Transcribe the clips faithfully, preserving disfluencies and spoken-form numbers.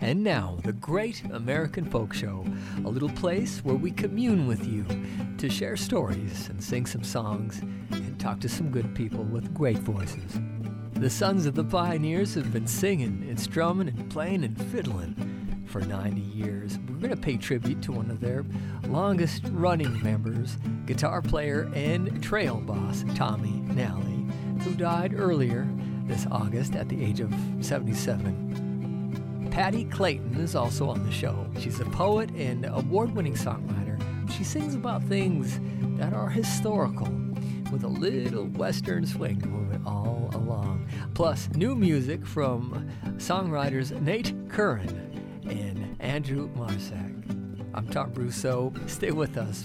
And now, the Great American Folk Show, a little place where we commune with you to share stories and sing some songs and talk to some good people with great voices. The sons of the pioneers have been singing and strumming and playing and fiddling for ninety years. We're going to pay tribute to one of their longest running members, guitar player and trail boss Tommy Nally, who died earlier this August at the age of seventy-seven. Patti Clayton is also on the show. She's a poet and award-winning songwriter. She sings about things that are historical with a little Western swing to move it all along. Plus, new music from songwriters Nate Curran and Andrew Marsack. I'm Tom Brousseau. Stay with us.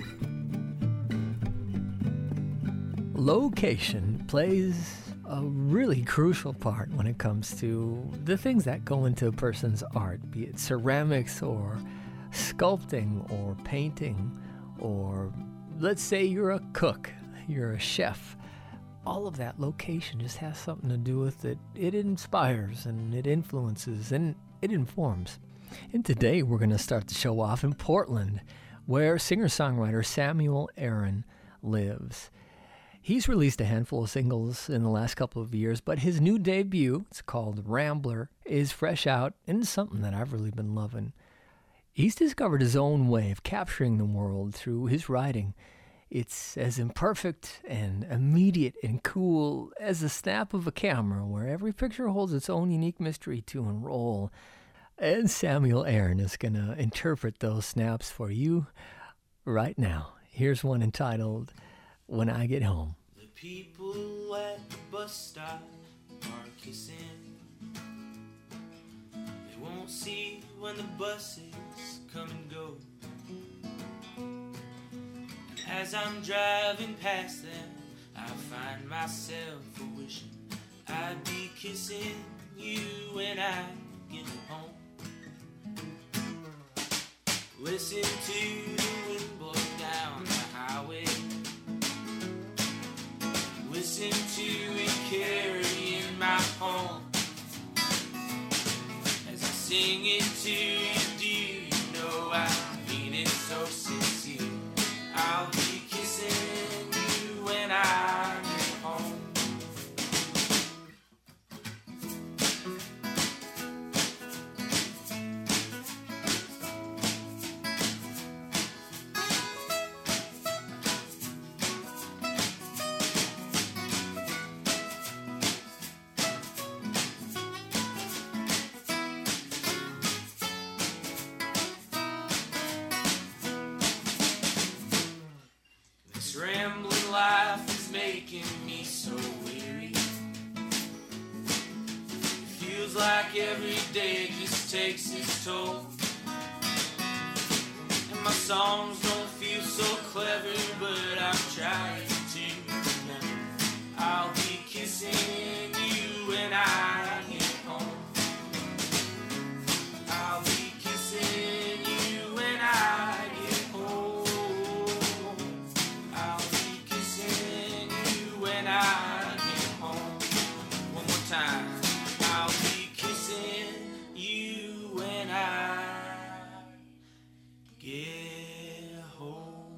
Location plays a really crucial part when it comes to the things that go into a person's art, be it ceramics or sculpting or painting, or let's say you're a cook, you're a chef. All of that location just has something to do with it. It inspires and it influences and it informs. And today we're going to start the show off in Portland, where singer-songwriter Samuel Aaron lives. He's released a handful of singles in the last couple of years, but his new debut, it's called Rambler, is fresh out and something that I've really been loving. He's discovered his own way of capturing the world through his writing. It's as imperfect and immediate and cool as the snap of a camera, where every picture holds its own unique mystery to unroll. And Samuel Aaron is going to interpret those snaps for you right now. Here's one entitled When I Get Home. The people at the bus stop are kissing. They won't see when the buses come and go. As I'm driving past them, I find myself wishing I'd be kissing you when I get home. Listen to the wind blow down the highway. Listen to it carrying my home. As I sing it to you, do you know I mean it so sincere? I'll be kissing you when I get home. Rambling life is making me so weary. It feels like every day just takes its toll. And my songs don't feel so clever, but I'm trying to remember. I'll be kissing you when I get home. I'll be kissing you when I get home. When I get home, one more time, I'll be kissing you when I get home.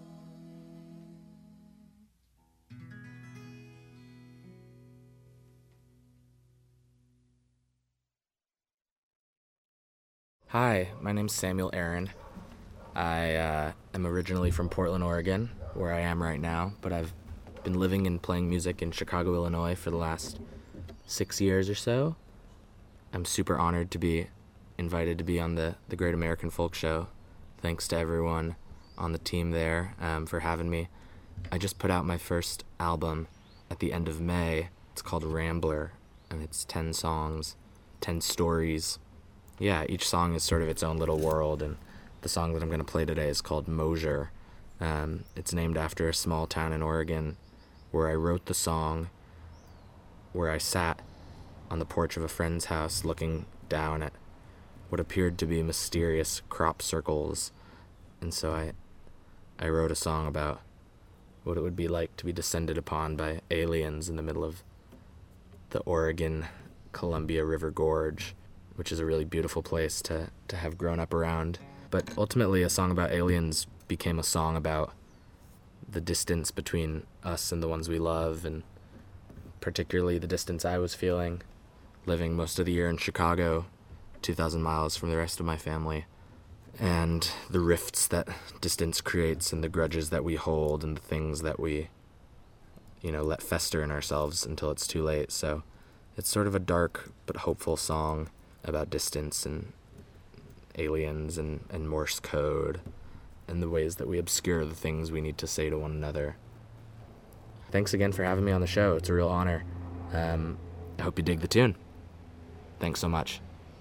Hi, my name's Samuel Aaron. I uh, am originally from Portland, Oregon, where I am right now, but I've been living and playing music in Chicago, Illinois for the last six years or so. I'm super honored to be invited to be on the, the Great American Folk Show. Thanks to everyone on the team there um, for having me. I just put out my first album at the end of May. It's called Rambler, and it's ten songs, ten stories. Yeah, each song is sort of its own little world, and the song that I'm going to play today is called Mosier. Um, it's named after a small town in Oregon where I wrote the song, where I sat on the porch of a friend's house looking down at what appeared to be mysterious crop circles. And so I I wrote a song about what it would be like to be descended upon by aliens in the middle of the Oregon Columbia River Gorge. which is a really beautiful place to, to have grown up around. But ultimately, a song about aliens became a song about the distance between us and the ones we love, and particularly the distance I was feeling, living most of the year in Chicago, two thousand miles from the rest of my family, and the rifts that distance creates and the grudges that we hold and the things that we, you know, let fester in ourselves until it's too late. So it's sort of a dark but hopeful song about distance and aliens and, and Morse code and the ways that we obscure the things we need to say to one another. Thanks again for having me on the show. It's a real honor. Um, I hope you dig the tune. Thanks so much.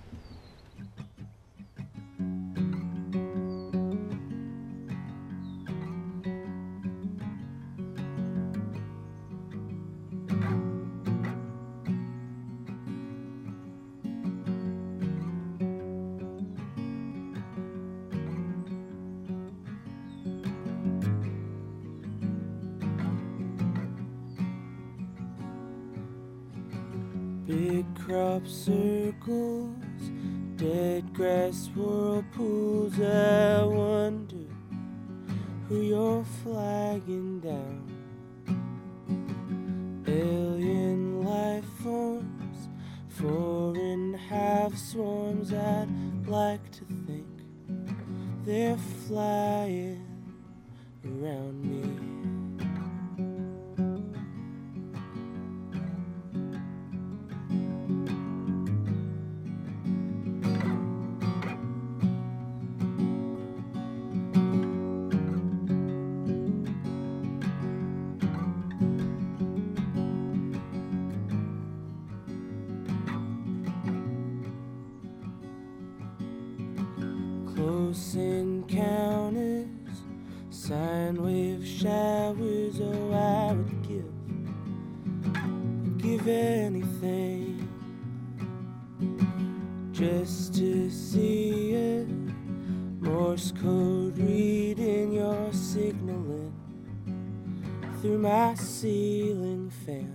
Big crop circles, dead grass whirlpools. I wonder who you're flagging down. Alien life forms, foreign half swarms. I'd like to think they're flying around me. Close encounters, sine wave showers. Oh, I would give, give anything just to see it. Morse code reading, you're signaling through my ceiling fan.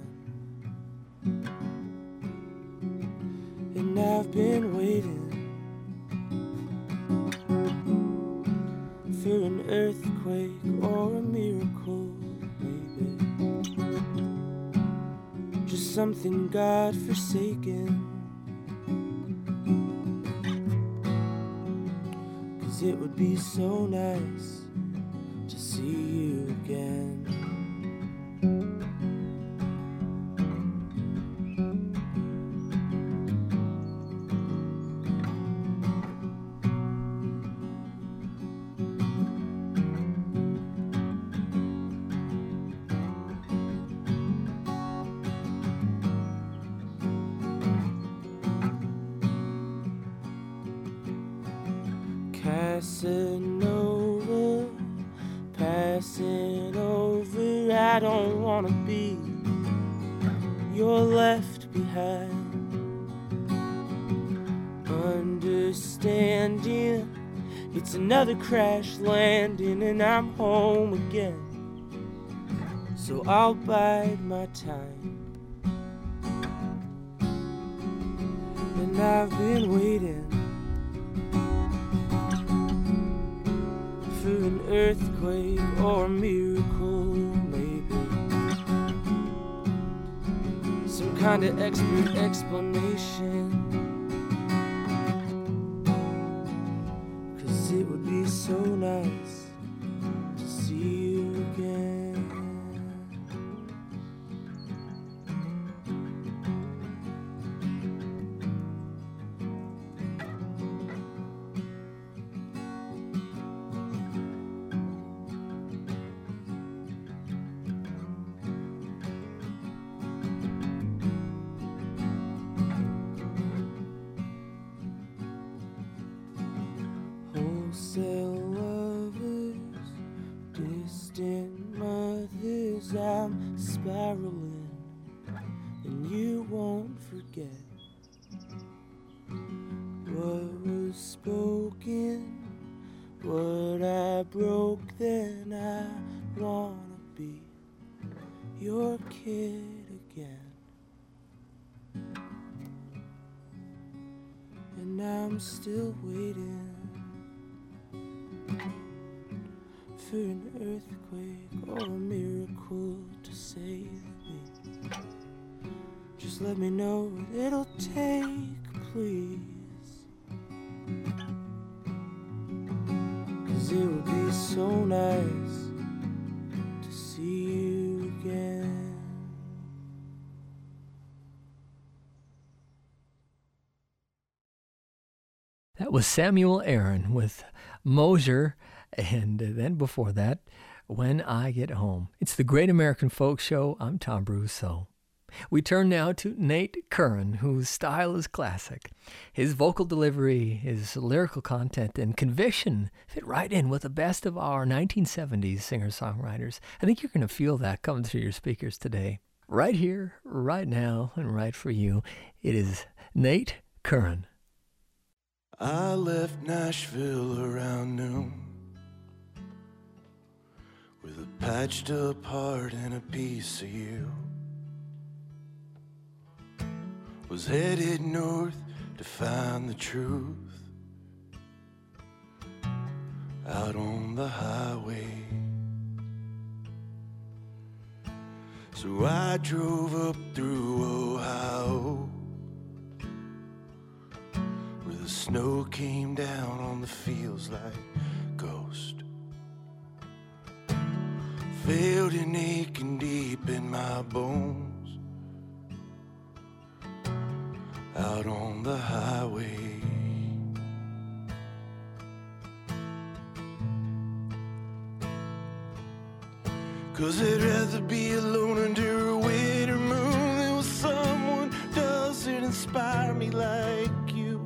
And I've been waiting for an earthquake or a miracle, maybe just something God-forsaken. 'Cause it would be so nice to see you again. Casanova, passing over. I don't wanna be you're left behind. Understanding it's another crash landing and I'm home again. So I'll bide my time. And I've been waiting for an earthquake or a miracle, maybe some kind of expert explanation. 'Cause it would be so nice to see you again. Wholesale lovers, distant mothers, I'm spiraling, and you won't forget what was spoken, what I broke. Then I wanna be your kid again. and I'm still waiting for an earthquake or a miracle to save me. Just let me know what it'll take, please. 'Cause it would be so nice to see you again. That was Samuel Aaron with Mosier, and then before that, When I Get Home. It's the Great American Folk Show. I'm Tom Brousseau. We turn now to Nate Curran, whose style is classic. His vocal delivery, his lyrical content, and conviction fit right in with the best of our nineteen seventies singer-songwriters. I think you're going to feel that coming through your speakers today. Right here, right now, and right for you, it is Nate Curran. I left Nashville around noon with a patched up heart and a piece of you. Was headed north to find the truth out on the highway. So I drove up through Ohio, where the snow came down on the fields like ghost. Felt an aching deep in my bones out on the highway. Cause I'd rather be alone under a winter moon than with someone who doesn't inspire me like you.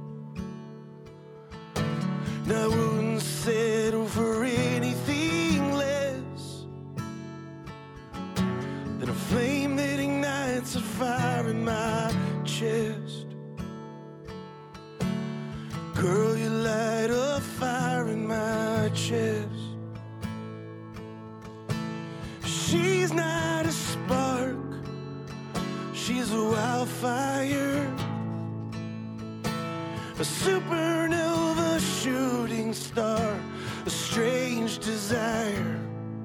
And I wouldn't settle for anything less than a flame that ignites a fire in my chest. Girl, you light a fire in my chest. She's not a spark, she's a wildfire, a supernova shooting star, a strange desire,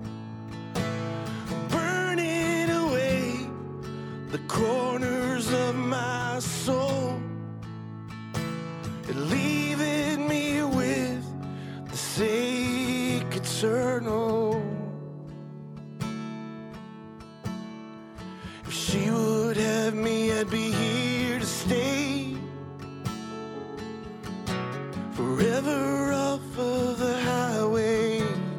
burning away the corners of my soul, and leaving me with the sake eternal. If she would have me, I'd be here to stay forever off of the highway.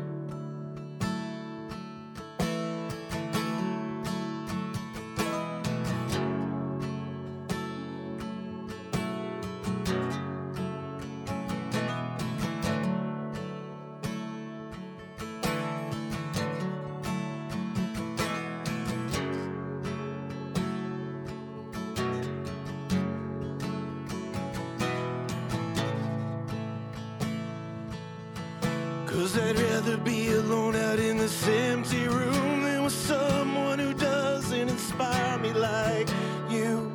Cause I'd rather be alone out in this empty room than with someone who doesn't inspire me like you.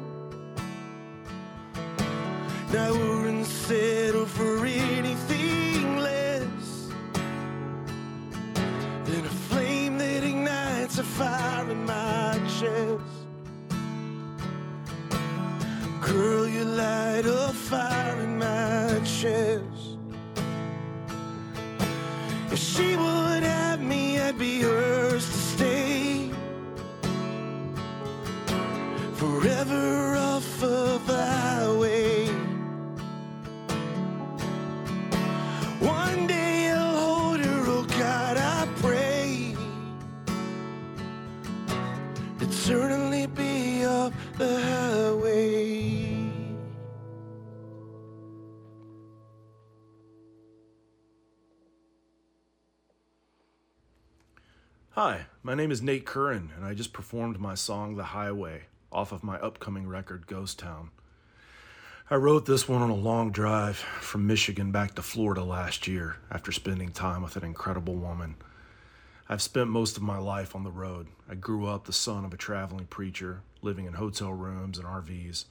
And I wouldn't settle for anything less than a flame that ignites a fire in my chest. Girl, you light a fire in my chest. If she would have me, I'd be hers to stay forever off of the highway. One day I'll hold her, oh God, I pray, eternally be off the highway. Hi, my name is Nate Curran, and I just performed my song The Highway off of my upcoming record Ghost Town. I wrote this one on a long drive from Michigan back to Florida last year after spending time with an incredible woman. I've spent most of my life on the road. I grew up the son of a traveling preacher, living in hotel rooms and R Vs,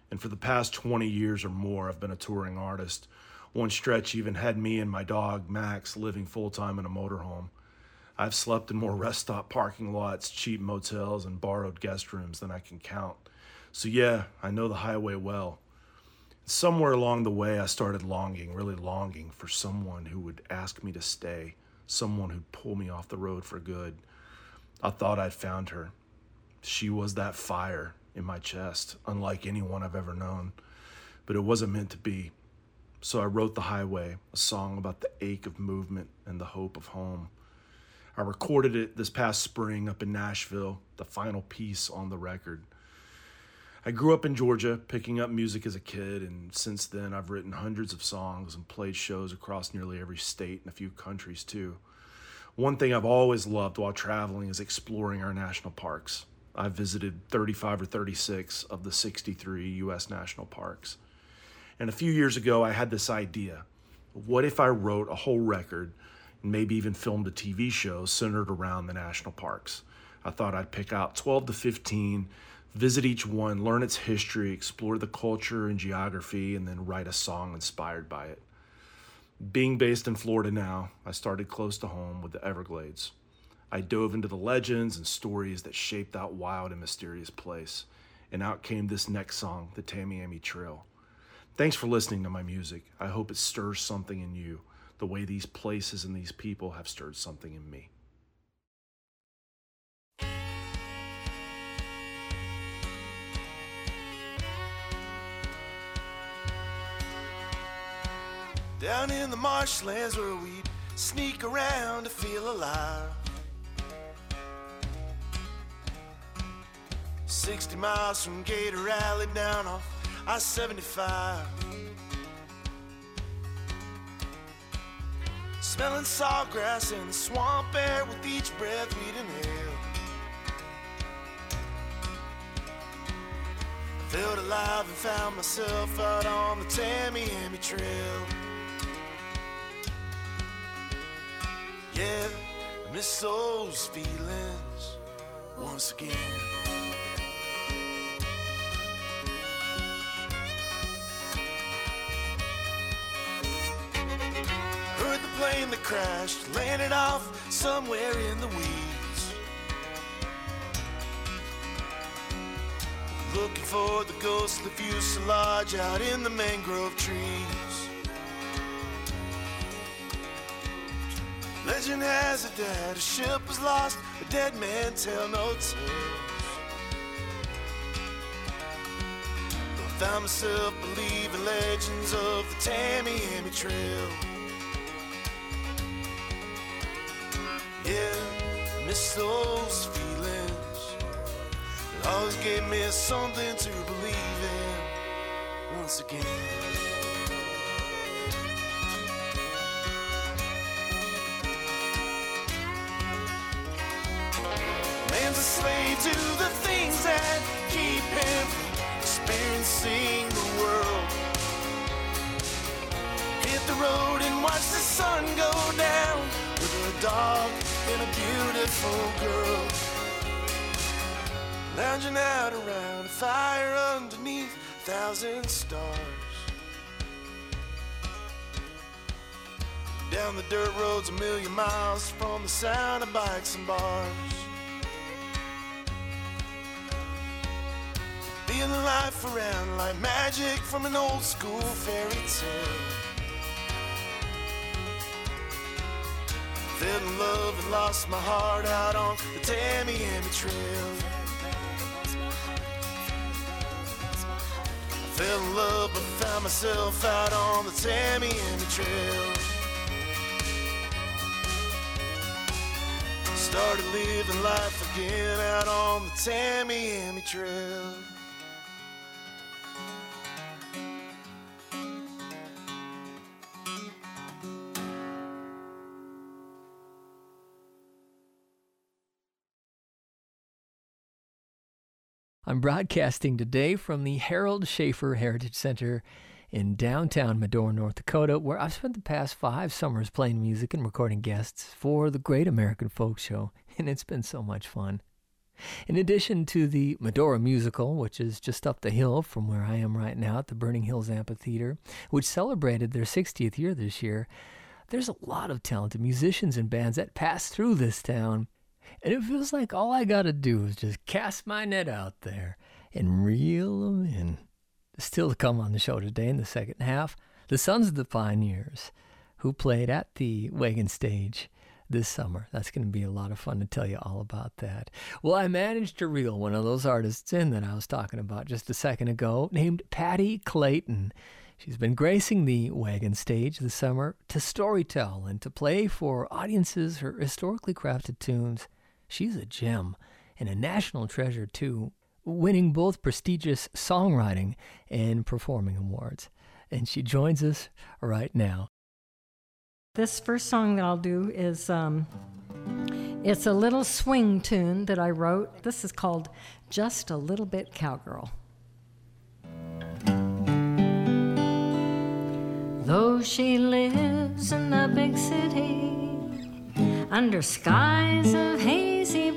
And for the past twenty years or more, I've been a touring artist. One stretch even had me and my dog, Max, living full-time in a motorhome. I've slept in more rest stop parking lots, cheap motels, and borrowed guest rooms than I can count. So yeah, I know the highway well. Somewhere along the way, I started longing, really longing for someone who would ask me to stay, someone who'd pull me off the road for good. I thought I'd found her. She was that fire in my chest, unlike anyone I've ever known. But it wasn't meant to be. So I wrote The Highway, a song about the ache of movement and the hope of home. I recorded it this past spring up in Nashville, the final piece on the record. I grew up in Georgia, picking up music as a kid, and since then I've written hundreds of songs and played shows across nearly every state and a few countries too. One thing I've always loved while traveling is exploring our national parks. I've visited thirty-five or thirty-six of the sixty-three U S national parks. And a few years ago I had this idea. What if I wrote a whole record and maybe even filmed a T V show centered around the national parks? I thought I'd pick out twelve to fifteen, visit each one, learn its history, explore the culture and geography, and then write a song inspired by it. Being based in Florida now, I started close to home with the Everglades. I dove into the legends and stories that shaped that wild and mysterious place, and out came this next song, the Tamiami Trail. Thanks for listening to my music. I hope it stirs something in you, the way these places and these people have stirred something in me. Down in the marshlands where we'd sneak around to feel alive. Sixty miles from Gator Alley down off I seventy-five. Smelling sawgrass in the swamp air with each breath we'd inhale. Felt alive and found myself out on the Tamiami Trail. Yeah, I miss those feelings once again. Heard the plane that crashed, landed off somewhere in the weeds. Looking for the ghostly fuselage out in the mangrove trees. Legend has it that a ship was lost, a dead man tell no tales. I found myself believing legends of the Tamiami Trail. Yeah, I miss those feelings. It always gave me something to believe in once again. Man's a slave to the things that keep him from experiencing the world. Hit the road and watch the sun go down with a dog and a beautiful girl. Lounging out around a fire underneath a thousand stars. Down the dirt roads a million miles from the sound of bikes and bars. Feeling life around like magic from an old school fairy tale. Fell in love and lost my heart out on the Tamiami Trail. I fell in love but found myself out on the Tamiami Trail. Started living life again out on the Tamiami Trail. I'm broadcasting today from the Harold Schaefer Heritage Center in downtown Medora, North Dakota, where I've spent the past five summers playing music and recording guests for the Great American Folk Show, and it's been so much fun. In addition to the Medora Musical, which is just up the hill from where I am right now at the Burning Hills Amphitheater, which celebrated their sixtieth year this year, there's a lot of talented musicians and bands that pass through this town. And it feels like all I gotta do is just cast my net out there and reel them in. Still to come on the show today in the second half, the Sons of the Pioneers, who played at the Wagon Stage this summer. That's going to be a lot of fun to tell you all about that. Well, I managed to reel one of those artists in that I was talking about just a second ago, named Patti Clayton. She's been gracing the Wagon Stage this summer to storytell and to play for audiences her historically crafted tunes. She's a gem and a national treasure, too, winning both prestigious songwriting and performing awards. And she joins us right now. This first song that I'll do is, um, it's a little swing tune that I wrote. This is called Just a Little Bit Cowgirl. Though she lives in the big city, under skies of hazy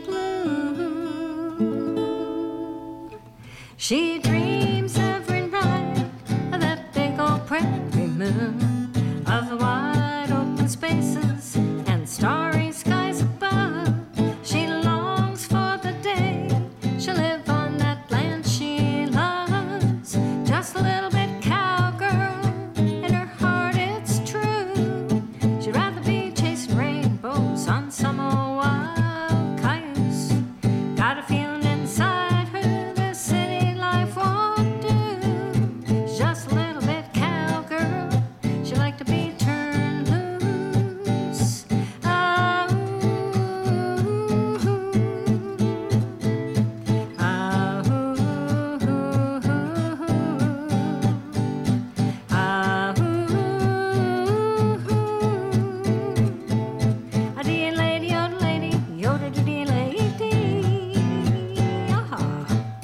blue, she dreams every night of that big old prairie moon, of the wide open spaces and starry skies above. She longs for the day she'll live on that land she loves. Just a little bit cowgirl, in her heart it's true. She'd rather be chasing rainbows on some old wild cayuse. Got a feeling inside her this city life won't do. She's just a little bit cowgirl, she like to be turned loose. Ah, ooh, ah, ooh, ah, ooh, a dee lady, yoda lady, yoda dee lady, ah.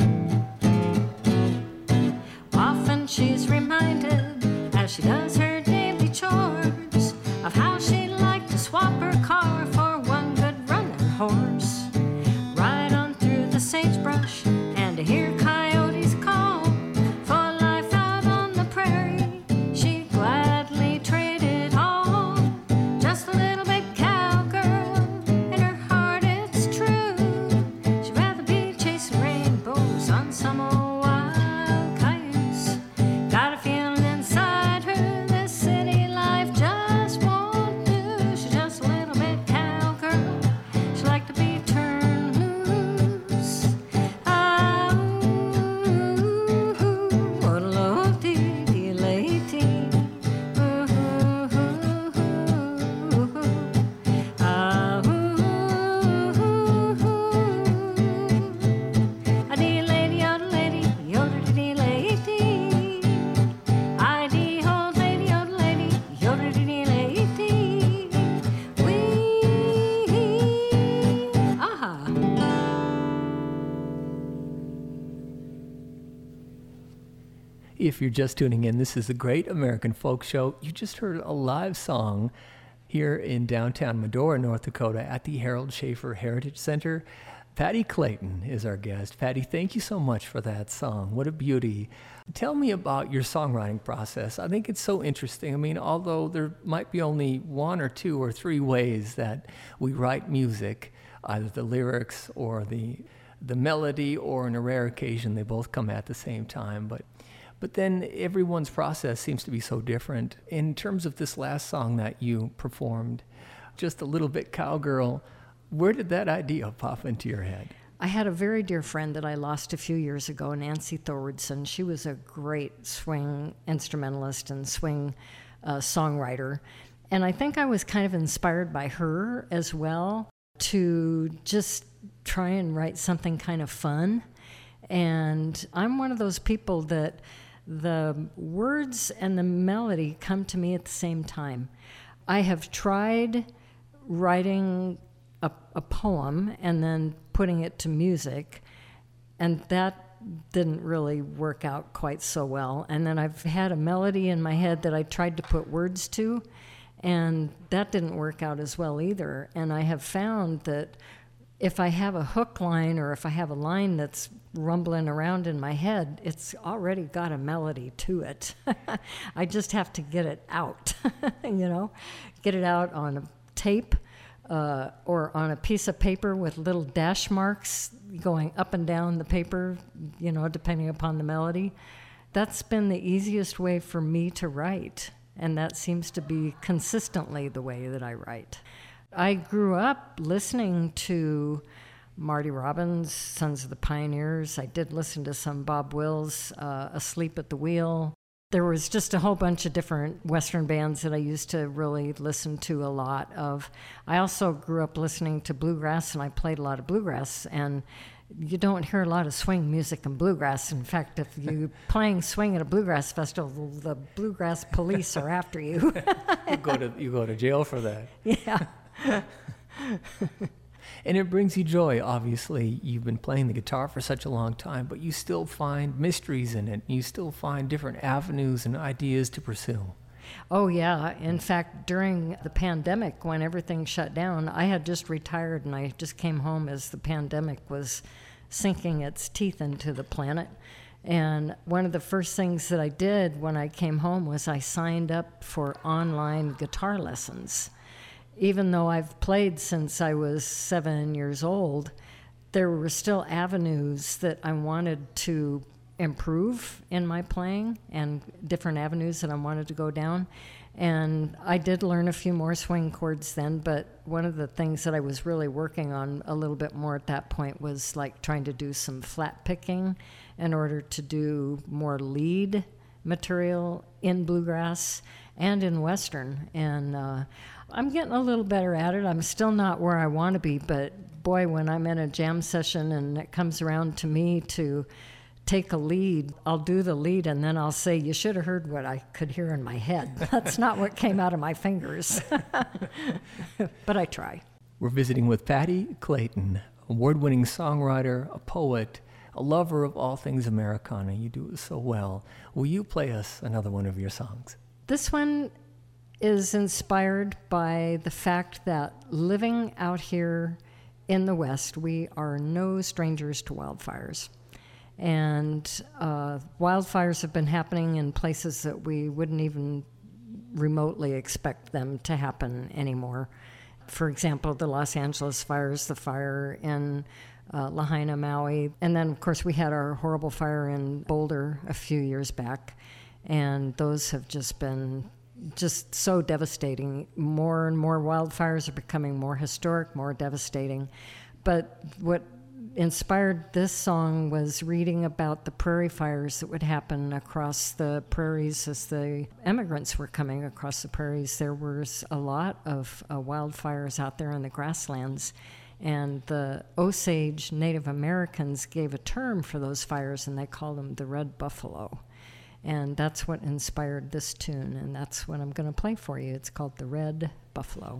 Often she's reminded, as she does her daily chores, of how she'd like to swap her car for one good running horse. Ride on through the sagebrush and to hear coyotes call. For life out on the prairie, she'd gladly trade it all. Just a little bit cowgirl, in her heart it's true. She'd rather be chasing rainbows on some old wild cayuse. Got a feeling inside her this city life just won't do. She's just a little bit cowgirl, she like to be turned loose. Ah, ooh, what a low dee dee lady. Ooh, ooh, ooh, ah, ooh, a dee lady, yoda lady, yoda dee lady. I dee old lady, old lady, yoda dee lady. Wee, aha. If you're just tuning in, this is the Great American Folk Show. You just heard a live song here in downtown Medora, North Dakota at the Harold Schaefer Heritage Center. Patti Clayton is our guest. Patti, thank you so much for that song. What a beauty. Tell me about your songwriting process. I think it's so interesting. I mean, although there might be only one or two or three ways that we write music, either the lyrics or the the melody, or on a rare occasion, they both come at the same time. But But then everyone's process seems to be so different. In terms of this last song that you performed, Just a Little Bit Cowgirl, where did that idea pop into your head? I had a very dear friend that I lost a few years ago, Nancy Thorwardson. She was a great swing instrumentalist and swing uh, songwriter. And I think I was kind of inspired by her as well to just try and write something kind of fun. And I'm one of those people that the words and the melody come to me at the same time. I have tried writing a, a poem and then putting it to music, and that didn't really work out quite so well. And then I've had a melody in my head that I tried to put words to, and that didn't work out as well either. And I have found that if I have a hook line or if I have a line that's rumbling around in my head, it's already got a melody to it. I just have to get it out, you know, get it out on a tape uh, or on a piece of paper with little dash marks going up and down the paper, you know, depending upon the melody. That's been the easiest way for me to write, and that seems to be consistently the way that I write. I grew up listening to Marty Robbins, Sons of the Pioneers. I did listen to some Bob Wills, uh, Asleep at the Wheel. There was just a whole bunch of different Western bands that I used to really listen to a lot of. I also grew up listening to bluegrass, and I played a lot of bluegrass, and you don't hear a lot of swing music in bluegrass. In fact, if you're playing swing at a bluegrass festival, the bluegrass police are after you. you go to you go to jail for that. Yeah. And it brings you joy. Obviously, you've been playing the guitar for such a long time, but you still find mysteries in it. You still find different avenues and ideas to pursue. Oh, yeah. In fact, during the pandemic, when everything shut down, I had just retired, and I just came home as the pandemic was sinking its teeth into the planet. And one of the first things that I did when I came home was I signed up for online guitar lessons. Even though I've played since I was seven years old, there were still avenues that I wanted to improve in my playing and different avenues that I wanted to go down. And I did learn a few more swing chords then, but one of the things that I was really working on a little bit more at that point was like trying to do some flat picking in order to do more lead material in bluegrass and in Western. And uh, I'm getting a little better at it. I'm still not where I want to be, but boy, when I'm in a jam session and it comes around to me to take a lead, I'll do the lead and then I'll say, you should have heard what I could hear in my head. That's not what came out of my fingers. But I try. We're visiting with Patti Clayton, award-winning songwriter, a poet, a lover of all things Americana. You do it so well. Will you play us another one of your songs? This one is inspired by the fact that living out here in the West, we are no strangers to wildfires. And uh, wildfires have been happening in places that we wouldn't even remotely expect them to happen anymore. For example, the Los Angeles fires, the fire in uh, Lahaina, Maui. And then, of course, we had our horrible fire in Boulder a few years back. And those have just been just so devastating. More and more wildfires are becoming more historic, more devastating. But what inspired this song was reading about the prairie fires that would happen across the prairies as the immigrants were coming across the prairies. There was a lot of uh, wildfires out there in the grasslands, and the Osage Native Americans gave a term for those fires, and they called them the Red Buffalo. And that's what inspired this tune, and that's what I'm going to play for you. It's called The Red Buffalo.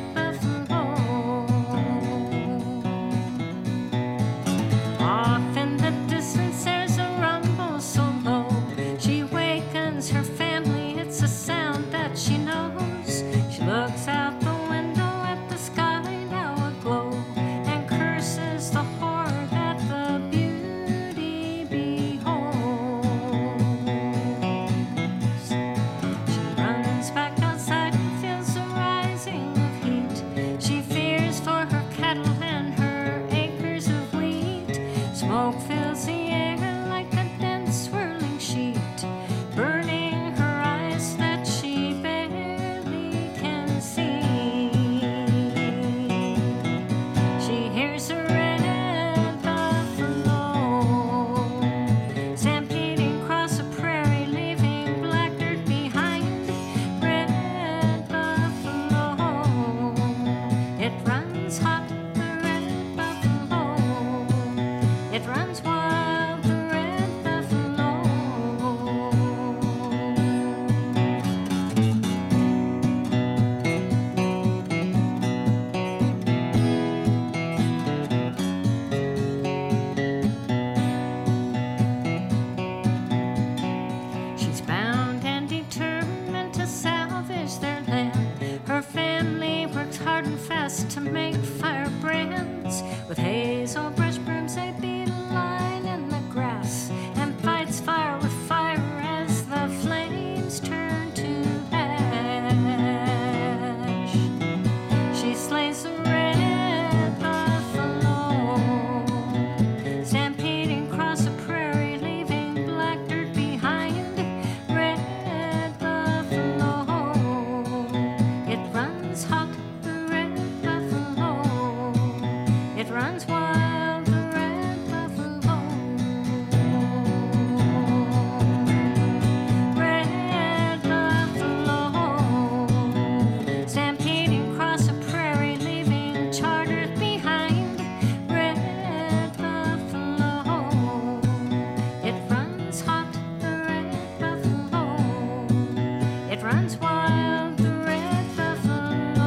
Often to make firebrands. With hazel brush brooms they beat a line in the grass, and fights fire with fire as the flames turn to ash. She slays the red buffalo, stampeding across the prairie, leaving black dirt behind. Red buffalo, it runs hot, the red buffalo, it runs wild, the red buffalo. Red buffalo, stampeding across the prairie, leaving charters behind. Red buffalo, it runs hot, the red buffalo, it runs wild, the red buffalo.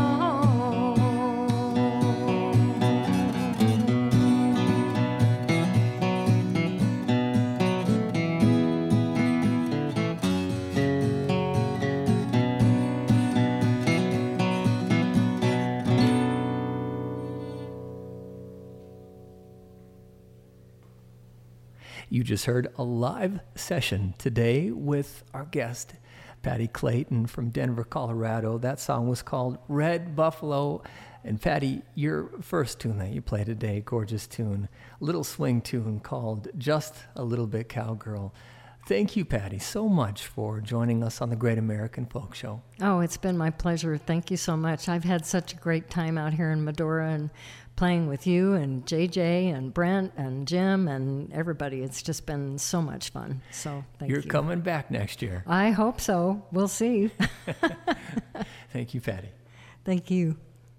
You just heard a live session today with our guest, Patty Clayton from Denver, Colorado. That song was called Red Buffalo. And Patty, your first tune that you played today, gorgeous tune, little swing tune called Just a Little Bit Cowgirl. Thank you, Patty, so much for joining us on the Great American Folk Show. Oh, it's been my pleasure. Thank you so much. I've had such a great time out here in Medora and playing with you and J J and Brent and Jim and everybody. It's just been so much fun. So thank You're you. coming back next year. I hope so. We'll see. Thank you, Patty. Thank you.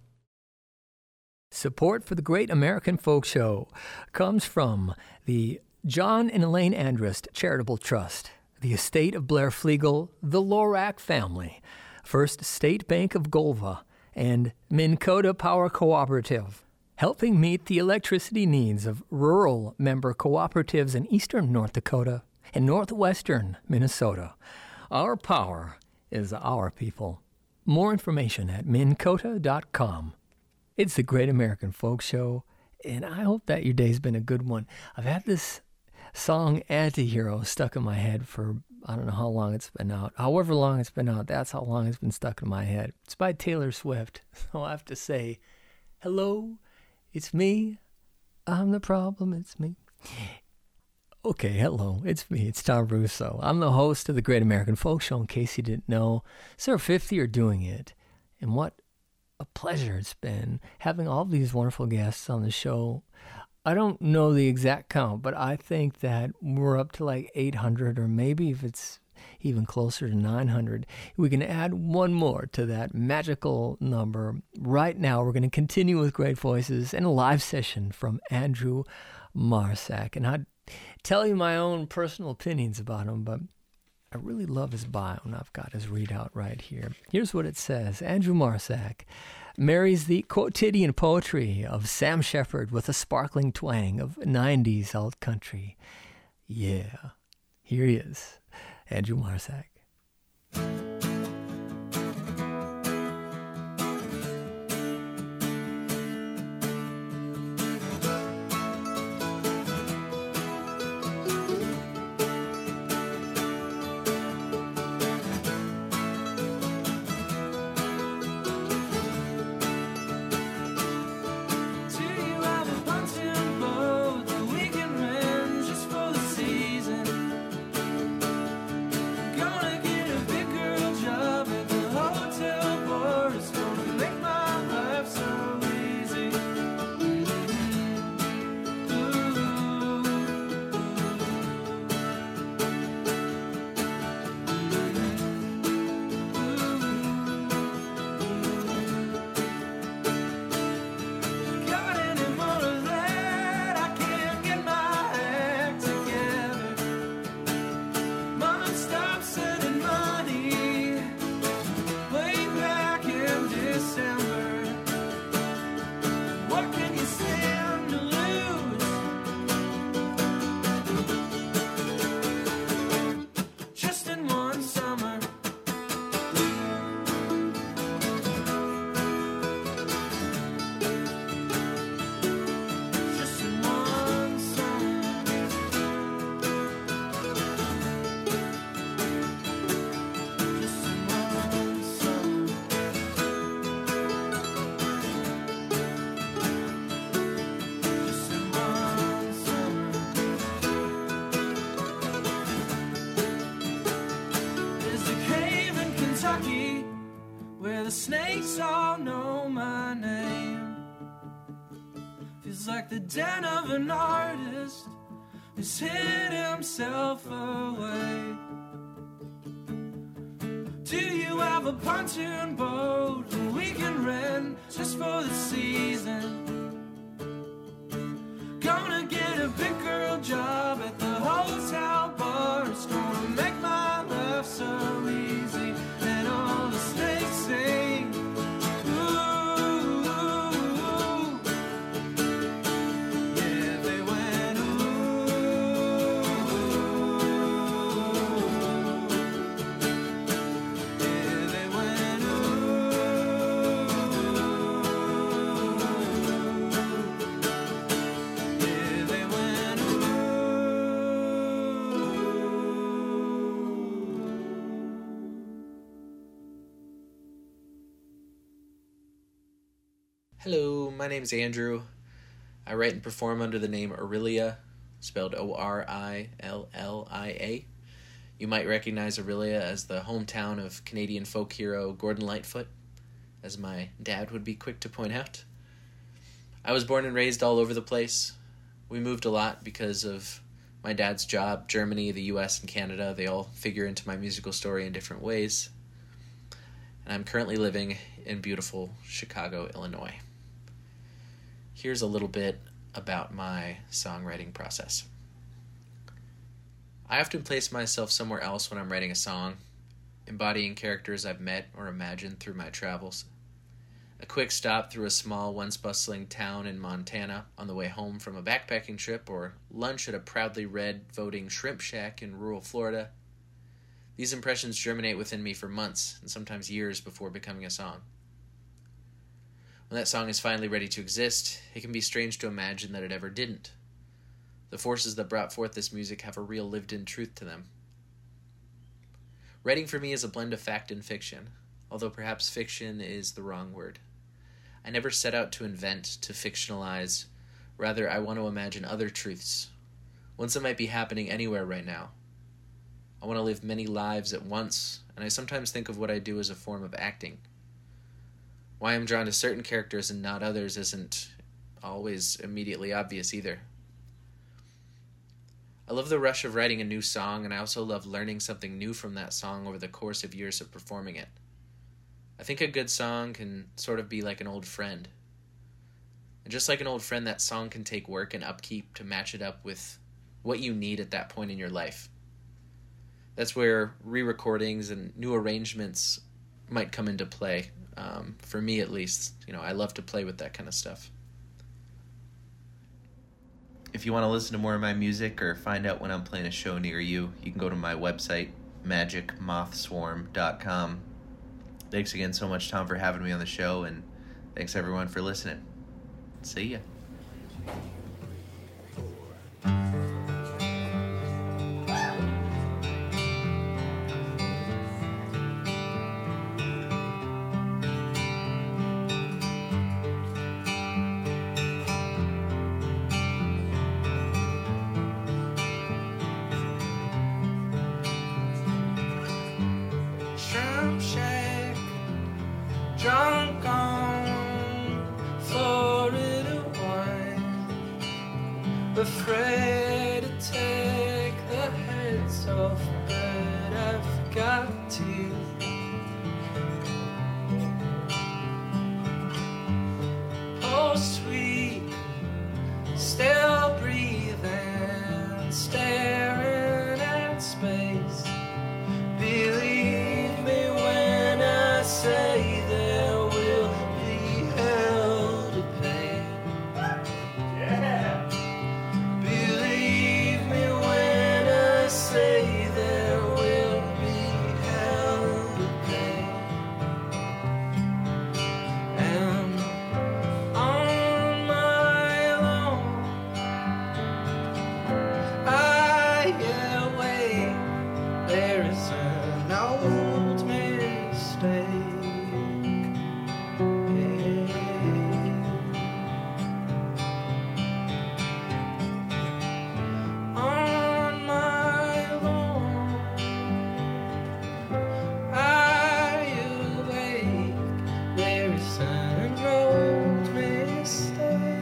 Support for the Great American Folk Show comes from the John and Elaine Andrist Charitable Trust, the estate of Blair Flegel, the Lorac family, First State Bank of Golva, and Minn Kota Power Cooperative, helping meet the electricity needs of rural member cooperatives in eastern North Dakota and northwestern Minnesota. Our power is our people. More information at minn kota dot com. It's the Great American Folk Show, and I hope that your day's been a good one. I've had this song Antihero stuck in my head for I don't know how long it's been out. However long it's been out, that's how long it's been stuck in my head. It's by Taylor Swift. So I have to say, hello, it's me. I'm the problem, it's me. Okay, hello, it's me. It's Tom Russo. I'm the host of the Great American Folk Show, in case you didn't know. It's our fifth year doing it. And what a pleasure it's been having all these wonderful guests on the show. I don't know the exact count, but I think that we're up to like eight hundred, or maybe if it's even closer to nine hundred. We can add one more to that magical number. Right now, we're going to continue with great voices and a live session from Andrew Marsack. And I'd tell you my own personal opinions about him, but I really love his bio, and I've got his readout right here. Here's what it says. Andrew Marsack marries the quotidian poetry of Sam Shepard with a sparkling twang of nineties alt country. Yeah, here he is, Andrew Marsack. Gonna streets all know my name. Feels like the den of an artist has hid himself away. Do you have a pontoon boat we can rent just for the season? Gonna get a big girl job at the hotel bar. It's gonna make my life so easy. And all the snakes sing, ooh, ooh, ooh. Yeah, they went ooh, yeah, they went ooh, yeah, they went Hello, my name is Andrew. I write and perform under the name Orilia, spelled O R I L L I A. You might recognize Orilia as the hometown of Canadian folk hero Gordon Lightfoot, as my dad would be quick to point out. I was born and raised all over the place. We moved a lot because of my dad's job. Germany, the U S, and Canada, they all figure into my musical story in different ways. And I'm currently living in beautiful Chicago, Illinois. Here's a little bit about my songwriting process. I often place myself somewhere else when I'm writing a song, embodying characters I've met or imagined through my travels. A quick stop through a small, once bustling town in Montana on the way home from a backpacking trip, or lunch at a proudly red voting shrimp shack in rural Florida. These impressions germinate within me for months and sometimes years before becoming a song. When that song is finally ready to exist, it can be strange to imagine that it ever didn't. The forces that brought forth this music have a real lived-in truth to them. Writing for me is a blend of fact and fiction, although perhaps fiction is the wrong word. I never set out to invent, to fictionalize. Rather, I want to imagine other truths, ones that might be happening anywhere right now. I want to live many lives at once, and I sometimes think of what I do as a form of acting. Why I'm drawn to certain characters and not others isn't always immediately obvious either. I love the rush of writing a new song, and I also love learning something new from that song over the course of years of performing it. I think a good song can sort of be like an old friend. And just like an old friend, that song can take work and upkeep to match it up with what you need at that point in your life. That's where re-recordings and new arrangements might come into play. Um, for me, at least, you know, I love to play with that kind of stuff. If you want to listen to more of my music or find out when I'm playing a show near you, you can go to my website, magic moth swarm dot com. Thanks again so much, Tom, for having me on the show, and thanks everyone for listening. See ya. Shrimp shack, drunk on Florida wine, afraid to take the heads off, but I've got to. Oh sweet, still breathing, staring at space. Believe me when I say there will be hell to pay. Yeah. Believe me when I say there will be hell. and an old mistake.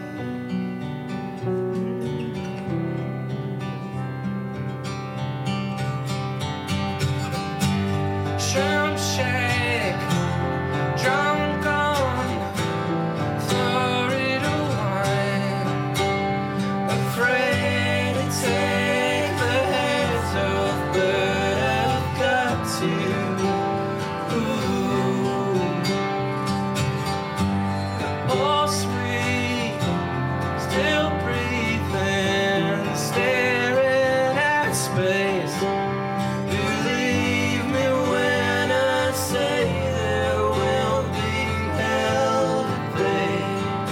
Shrimp shack, drunk on Florida wine, afraid to take the heads off, but I've got to. Ooh. All sweet, still breathing, staring at space. Believe me when I say there will be hell to pay.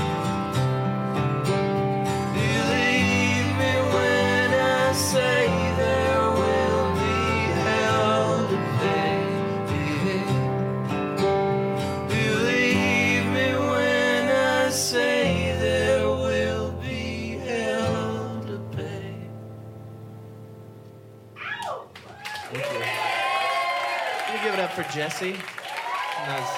Believe me when I say there will be hell to pay. Believe me when I say there will be hell to pay. Thank you. Can we give it up for Jesse? Nice.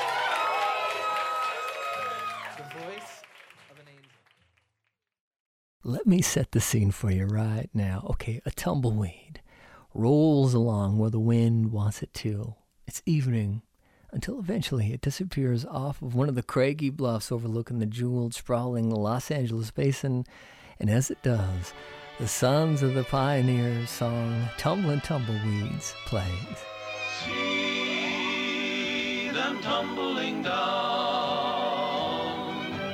The voice of an angel. Let me set the scene for you right now. Okay, a tumbleweed rolls along where the wind wants it to. It's evening until eventually it disappears off of one of the craggy bluffs overlooking the jeweled, sprawling Los Angeles basin. And as it does, the Sons of the Pioneers song Tumblin' Tumbleweeds plays. See them tumbling down,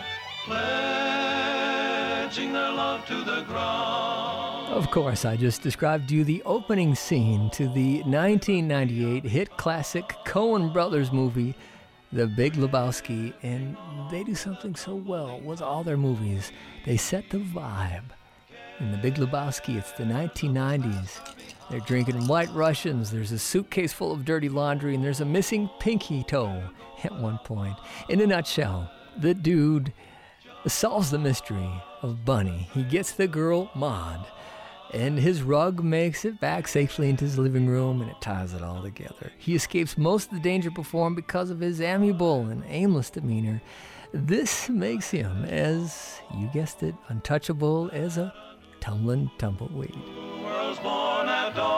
pledging their love to the ground. Of course, I just described to you the opening scene to the nineteen ninety-eight hit classic Coen Brothers movie, The Big Lebowski, and they do something so well with all their movies. They set the vibe. In The Big Lebowski, it's the nineteen nineties. They're drinking White Russians, there's a suitcase full of dirty laundry, and there's a missing pinky toe at one point. In a nutshell, the dude solves the mystery of Bunny. He gets the girl, Maud, and his rug makes it back safely into his living room, and it ties it all together. He escapes most of the danger before him because of his amiable and aimless demeanor. This makes him, as you guessed it, untouchable as a tumbling tumbleweed. Was born at dawn.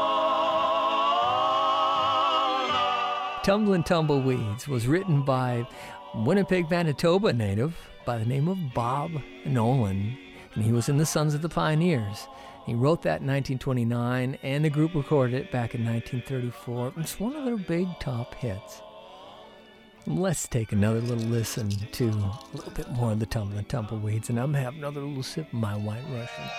Tumblin' Tumbleweeds was written by Winnipeg, Manitoba native by the name of Bob Nolan, and he was in the Sons of the Pioneers. He wrote that in nineteen twenty-nine, and the group recorded it back in nineteen thirty-four. It's one of their big top hits. Let's take another little listen to a little bit more of the Tumblin' Tumbleweeds, and I'm going to have another little sip of my White Russian.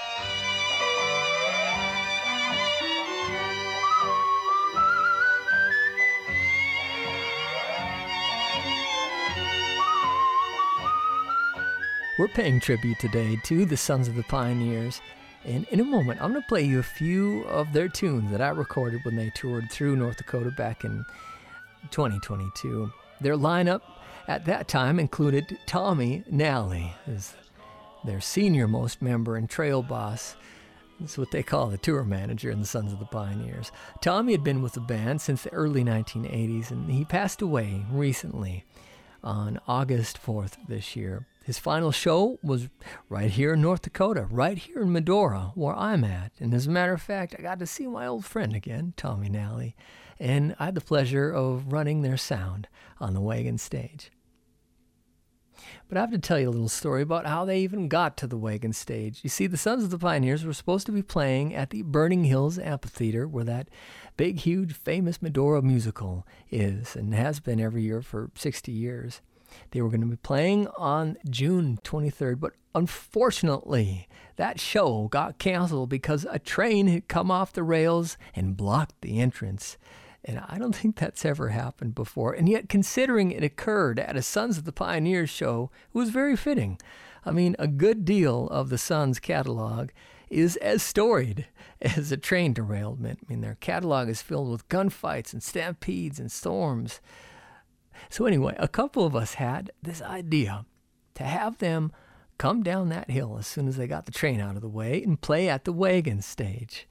We're paying tribute today to the Sons of the Pioneers, and in a moment I'm going to play you a few of their tunes that I recorded when they toured through North Dakota back in twenty twenty-two. Their lineup at that time included Tommy Nally as their senior-most member and trail boss. That's what they call the tour manager in the Sons of the Pioneers. Tommy had been with the band since the early nineteen eighties, and he passed away recently on August fourth this year. His final show was right here in North Dakota, right here in Medora, where I'm at. And as a matter of fact, I got to see my old friend again, Tommy Nally, and I had the pleasure of running their sound on the Wagon stage. But I have to tell you a little story about how they even got to the Wagon stage. You see, the Sons of the Pioneers were supposed to be playing at the Burning Hills Amphitheater, where that big, huge, famous Medora musical is and has been every year for sixty years. They were going to be playing on June twenty-third, but unfortunately, that show got canceled because a train had come off the rails and blocked the entrance. And I don't think that's ever happened before. And yet, considering it occurred at a Sons of the Pioneers show, it was very fitting. I mean, a good deal of the Sons catalog is as storied as a train derailment. I mean, their catalog is filled with gunfights and stampedes and storms. So anyway, a couple of us had this idea to have them come down that hill as soon as they got the train out of the way and play at the Wagon stage.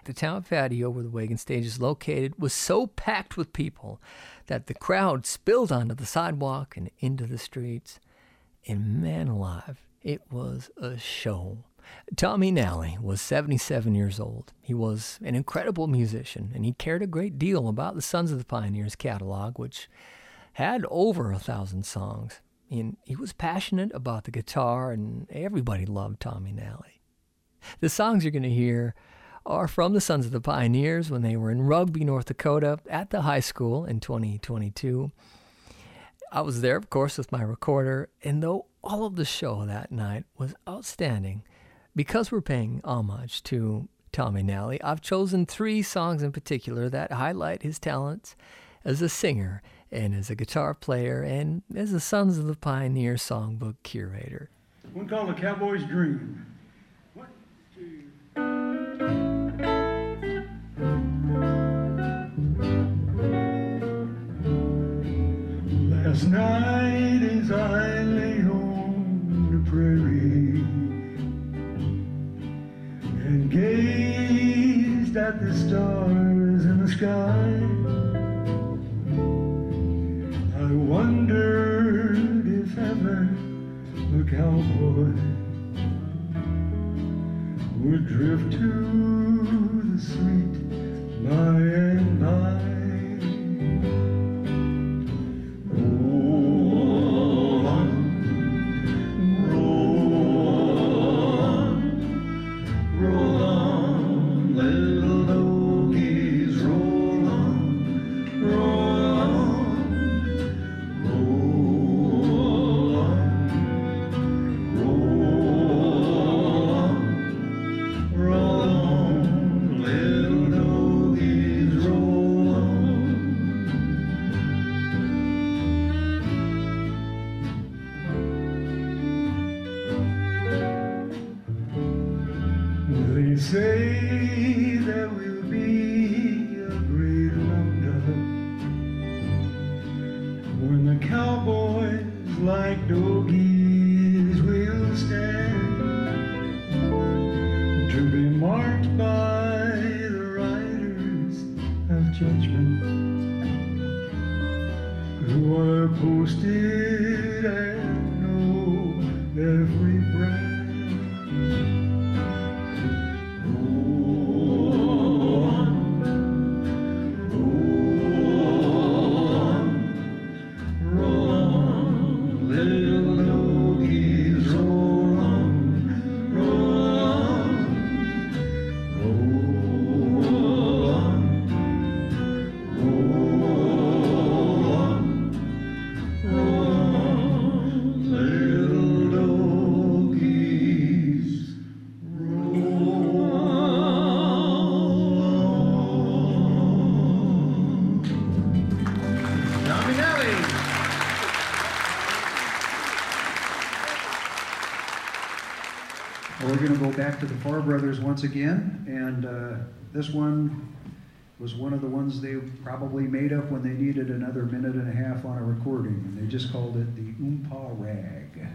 The town patio where the wagon stage is located was so packed with people that the crowd spilled onto the sidewalk and into the streets. And man alive, it was a show. Tommy Nally was seventy-seven years old. He was an incredible musician, and he cared a great deal about the Sons of the Pioneers catalog, which had over a thousand songs. And he was passionate about the guitar, and everybody loved Tommy Nally. The songs you're going to hear are from the Sons of the Pioneers when they were in Rugby, North Dakota, at the high school in twenty twenty-two. I was there, of course, with my recorder, and though all of the show that night was outstanding, because we're paying homage to Tommy Nally, I've chosen three songs in particular that highlight his talents as a singer and as a guitar player and as a Sons of the Pioneer songbook curator. One called A Cowboy's Dream. One, two. Last night as I lay on the prairie and gazed at the stars in the sky, I wondered if ever a cowboy would drift to the sweet by and by. Roll on, roll on, roll on, little doggies, roll on, roll on, roll on, roll on, roll on, little doggies, roll on. They say there will be a great roundup when the cowboys like doggies will stand to be marked by the riders of judgment who are posted and know every brand. Roll on, roll on, roll on, little doggies, roll on, roll on, roll on, roll on, roll on, little doggies, roll on. Tommy Nally. Well, we're going to go back to the Farr Brothers once again, and uh, this one was one of the ones they probably made up when they needed another minute and a half on a recording, and they just called it the Oompa Rag.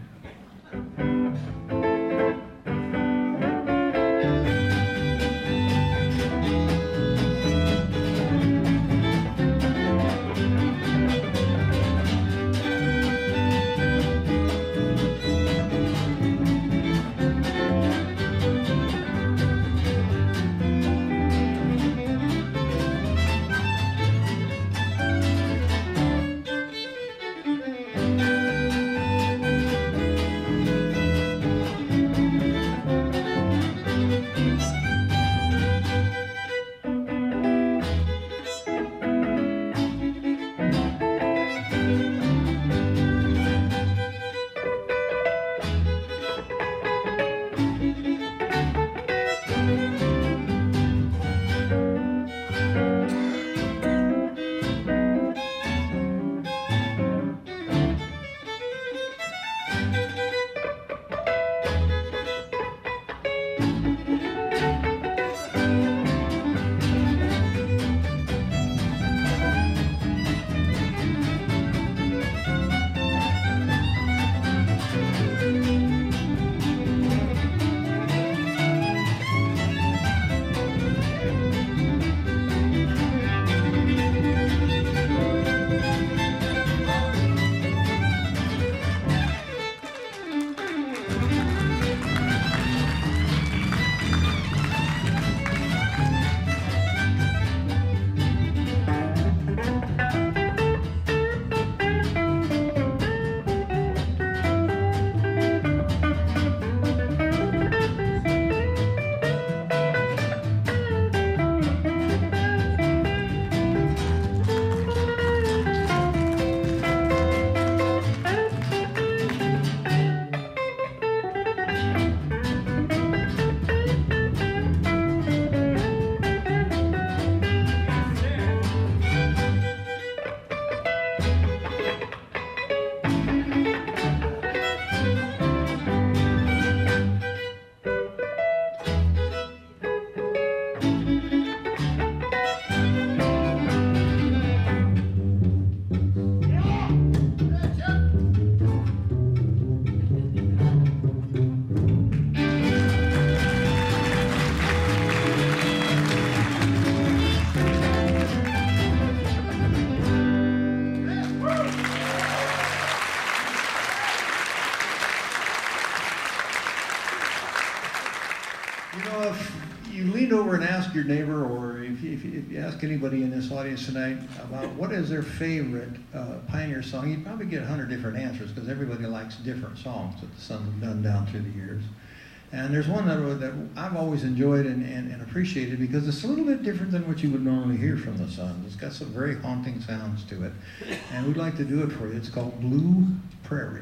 over and ask your neighbor, or if you, if you, if you ask anybody in this audience tonight about what is their favorite uh, Pioneer song, you'd probably get a hundred different answers, because everybody likes different songs that the Sons have done down through the years. And there's one that, that I've always enjoyed and, and, and appreciated, because it's a little bit different than what you would normally hear from the Sons. It's got some very haunting sounds to it, and we'd like to do it for you. It's called Blue Prairie.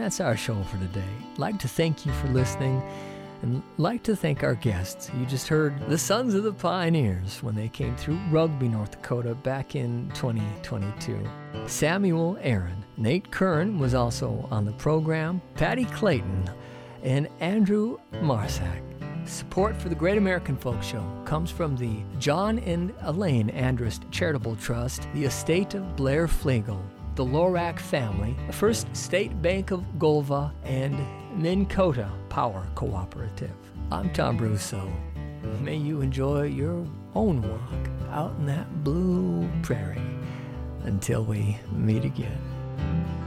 that's our show for today. I'd like to thank you for listening, and like to thank our guests. You just heard the Sons of the Pioneers when they came through Rugby, North Dakota back in twenty twenty-two. Samuel Aaron. Nate Curran was also on the program, Patty Clayton, and Andrew Marsack. Support for the Great American Folk Show comes from the John and Elaine Andrist Charitable Trust, the estate of Blair Flegel, the Lorac family, the First State Bank of Golva, and Minn Kota Power Cooperative. I'm Tom Russo. May you enjoy your own walk out in that blue prairie. Until we meet again.